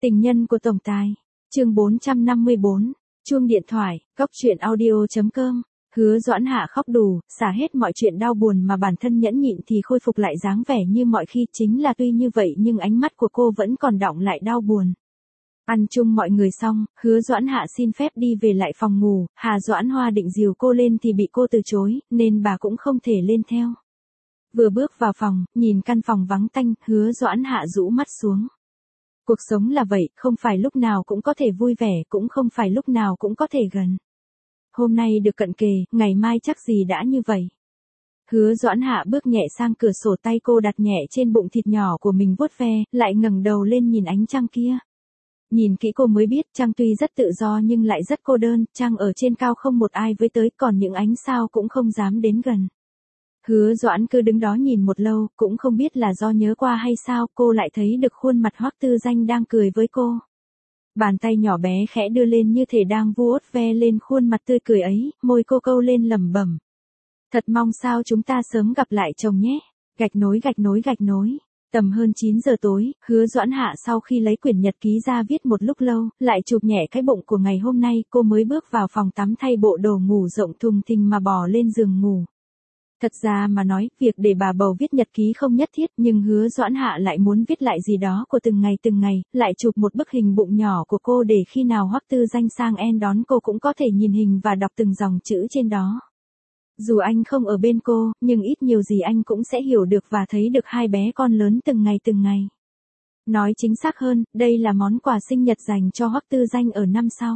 Tình nhân của tổng tài. Chương 454. Chuông điện thoại. Góc truyện audio.com. Hứa Doãn Hạ khóc đủ, xả hết mọi chuyện đau buồn mà bản thân nhẫn nhịn thì khôi phục lại dáng vẻ như mọi khi, chính là tuy như vậy nhưng ánh mắt của cô vẫn còn đọng lại đau buồn. Ăn chung mọi người xong, Hứa Doãn Hạ xin phép đi về lại phòng ngủ, Hà Doãn Hoa định dìu cô lên thì bị cô từ chối, nên bà cũng không thể lên theo. Vừa bước vào phòng, nhìn căn phòng vắng tanh, Hứa Doãn Hạ rũ mắt xuống. Cuộc sống là vậy, không phải lúc nào cũng có thể vui vẻ, cũng không phải lúc nào cũng có thể gần. Hôm nay được cận kề, ngày mai chắc gì đã như vậy. Hứa Doãn Hạ bước nhẹ sang cửa sổ, tay cô đặt nhẹ trên bụng thịt nhỏ của mình vuốt ve, lại ngẩng đầu lên nhìn ánh trăng kia. Nhìn kỹ cô mới biết trăng tuy rất tự do nhưng lại rất cô đơn, trăng ở trên cao không một ai với tới, còn những ánh sao cũng không dám đến gần. Hứa Doãn cứ đứng đó nhìn một lâu, cũng không biết là do nhớ qua hay sao, cô lại thấy được khuôn mặt Hoắc Tư Danh đang cười với cô. Bàn tay nhỏ bé khẽ đưa lên như thể đang vuốt ve lên khuôn mặt tươi cười ấy, môi cô câu lên lẩm bẩm. Thật mong sao chúng ta sớm gặp lại chồng nhé. Gạch nối gạch nối gạch nối. Tầm hơn 9 giờ tối, Hứa Doãn Hạ sau khi lấy quyển nhật ký ra viết một lúc lâu, lại chụp nhẹ cái bụng của ngày hôm nay, cô mới bước vào phòng tắm thay bộ đồ ngủ rộng thùng thình mà bò lên giường ngủ. Thật ra mà nói, việc để bà bầu viết nhật ký không nhất thiết, nhưng Hứa Doãn Hạ lại muốn viết lại gì đó của từng ngày, lại chụp một bức hình bụng nhỏ của cô để khi nào Hoắc Tư Danh sang En đón cô cũng có thể nhìn hình và đọc từng dòng chữ trên đó. Dù anh không ở bên cô, nhưng ít nhiều gì anh cũng sẽ hiểu được và thấy được hai bé con lớn từng ngày. Nói chính xác hơn, đây là món quà sinh nhật dành cho Hoắc Tư Danh ở năm sau.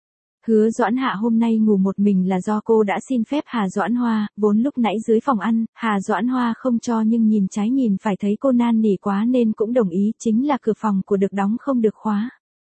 Hứa Doãn Hạ hôm nay ngủ một mình là do cô đã xin phép Hà Doãn Hoa, vốn lúc nãy dưới phòng ăn, Hà Doãn Hoa không cho nhưng nhìn trái nhìn phải thấy cô nan nỉ quá nên cũng đồng ý, chính là cửa phòng của được đóng không được khóa.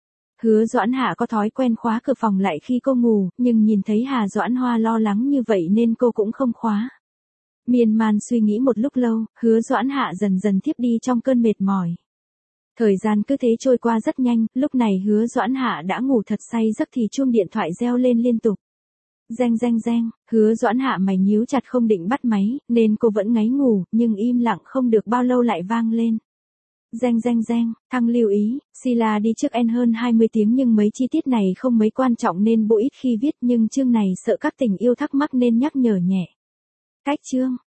Hứa Doãn Hạ có thói quen khóa cửa phòng lại khi cô ngủ, nhưng nhìn thấy Hà Doãn Hoa lo lắng như vậy nên cô cũng không khóa. Miên man suy nghĩ một lúc lâu, Hứa Doãn Hạ dần dần thiếp đi trong cơn mệt mỏi. Thời gian cứ thế trôi qua rất nhanh, lúc này Hứa Doãn Hạ đã ngủ thật say giấc thì chuông điện thoại reo lên liên tục. Reng reng reng, Hứa Doãn Hạ mày nhíu chặt không định bắt máy, nên cô vẫn ngáy ngủ, nhưng im lặng không được bao lâu lại vang lên. Reng reng reng, thăng lưu ý, Sila đi trước En hơn 20 tiếng nhưng mấy chi tiết này không mấy quan trọng nên bộ ít khi viết, nhưng chương này sợ các tình yêu thắc mắc nên nhắc nhở nhẹ. Cách chương.